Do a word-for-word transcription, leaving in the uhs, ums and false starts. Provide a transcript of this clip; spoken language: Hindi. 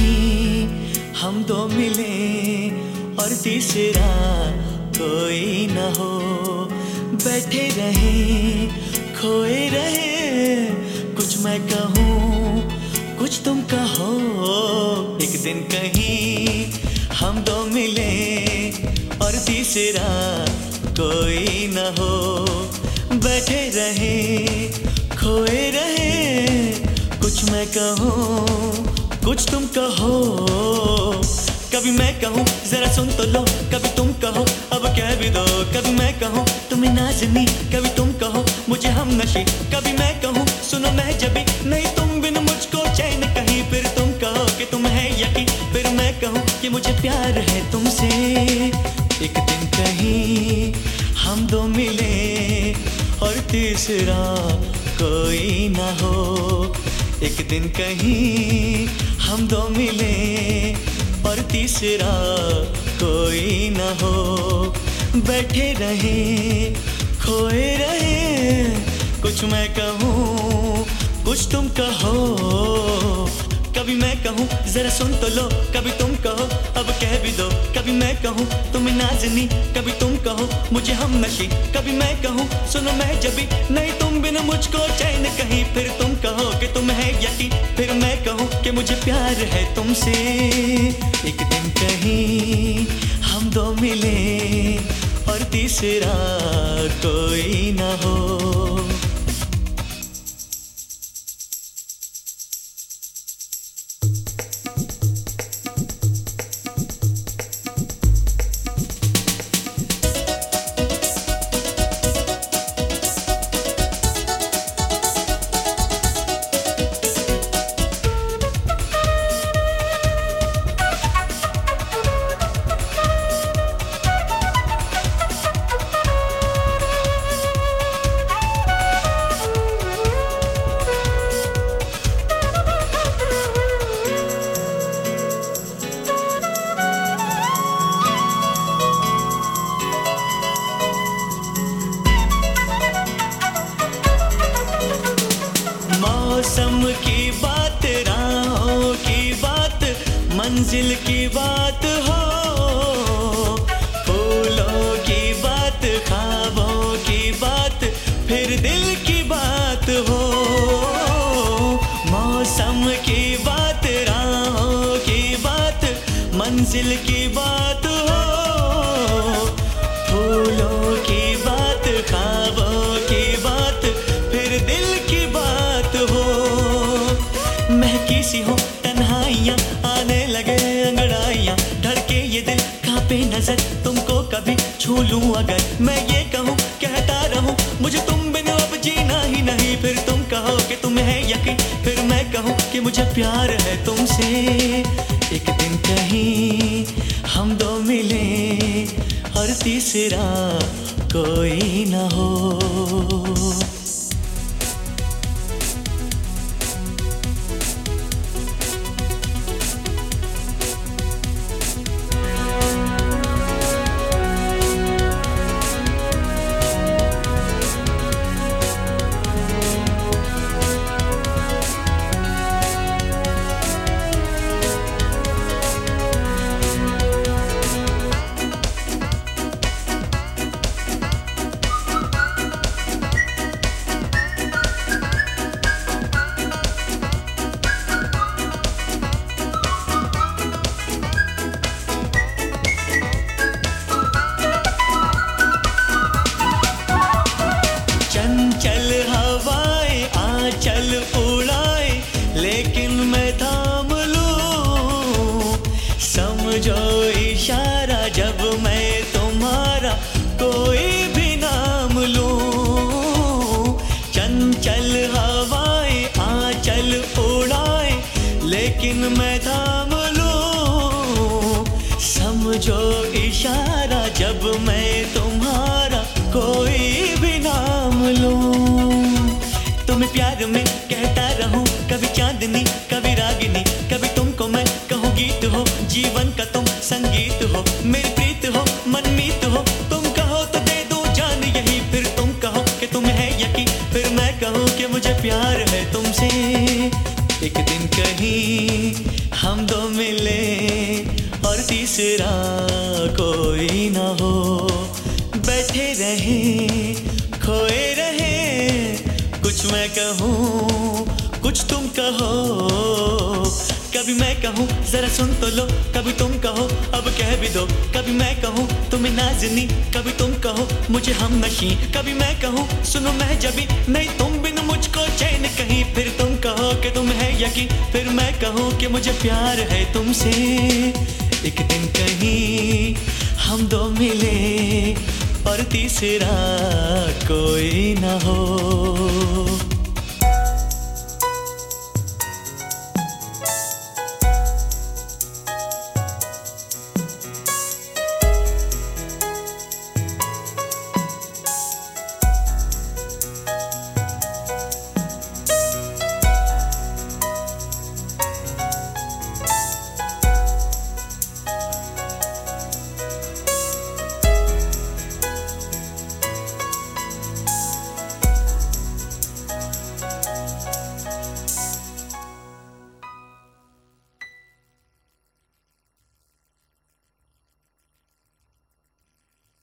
कहीं हम दो मिले और तीसरा कोई न हो, बैठे रहे खोए रहे, कुछ मैं कहूँ कुछ तुम कहो। एक दिन कहीं हम दो मिले और तीसरा कोई न हो, बैठे रहे खोए रहे, कुछ मैं कहूँ कुछ तुम कहो। कभी मैं कहूँ जरा सुन तो लो, कभी तुम कहो अब कह भी दो। कभी मैं कहूँ तुम्हें नाज़नी, कभी तुम कहो मुझे हम नशी। कभी मैं कहूँ सुनो मैं जबी, नहीं तुम बिन मुझको चैन कहीं। फिर तुम कहो कि तुम है यकीन, फिर मैं कहूँ कि मुझे प्यार है तुमसे। एक दिन कहीं हम दो मिले और तीसरा कोई ना हो। एक दिन कहीं हम दो मिले और तीसरा कोई न हो, बैठे रहे खोए रहे, कुछ मैं कहूँ कुछ तुम कहो। कभी मैं कहूँ जरा सुन तो लो, कभी तुम कहो अब कह भी दो। कभी मैं कहूँ तुम्हें नाज़नी, कभी तुम कहो मुझे हम नशी। कभी मैं कहूँ सुनो मैं जबी, नहीं तुम बिन मुझको चैन कहीं। फिर तुम कहो कि तुम है यकीन, फिर मैं कहूँ कि मुझे प्यार है तुमसे। एक दिन कहीं हम दो मिले और तीसरा कोई ना हो। मौसम की बात, राहों की बात, मंजिल की बात हो, फूलों की बात, ख्वाबों की बात, फिर दिल की बात हो। मौसम की बात, राहों की बात, मंजिल की बात हो, फूलों की बात, ख्वाबों की बात, फिर दिल की बात हो। महकी सी हो तन्हाइयाँ, आने लगे अंगड़ाइयाँ, धड़के ये दिल कांपे नजर, तुमको कभी छू लूं अगर। मैं ये कहूँ कहता रहूं मुझे तुम बिन अब जीना ही नहीं। फिर तुम कहो कि तुम्हें है यकीन, फिर मैं कहूँ कि मुझे प्यार है तुमसे। एक दिन कहीं हम दो मिले और तीसरा कोई ना हो। चंचल हवाएं आंचल उड़ाए, लेकिन मैं थाम लूं। समझो इशारा जब मैं तुम्हारा कोई भी नाम लूं। चंचल हवाएं आंचल उड़ाए, लेकिन मैं थाम लूं। समझो इशारा जब मैं तुम्हारा कोई भी नाम लूं। तुम्हें प्यार में कहता रहूं, कभी चांदनी कभी रागिनी, कभी तुमको मैं कहूँ गीत हो, जीवन का तुम संगीत हो, मेरी प्रीत हो मनमीत हो। तुम कहो तो दे दूं जान यही, फिर तुम कहो कि तुम्हें है यकीन, फिर मैं कहूँ कि मुझे प्यार है तुमसे। एक दिन कहीं हम दो मिले और तीसरा कोई ना हो। बैठे रहे खोए रहे, कुछ मैं कहूँ कुछ तुम कहो। कभी मैं कहूँ जरा सुन तो लो, कभी तुम कहो अब कह भी दो। कभी मैं कहूँ तुम्हें नाज़नी, कभी तुम कहो मुझे हम नशी। कभी मैं कहूँ सुनो मैं जबी, नहीं तुम बिन मुझको चैन कहीं। फिर तुम कहो कि तुम है यकीन, फिर मैं कहूँ कि मुझे प्यार है तुमसे। एक दिन कहीं हम दो मिले और तीसरा कोई ना हो।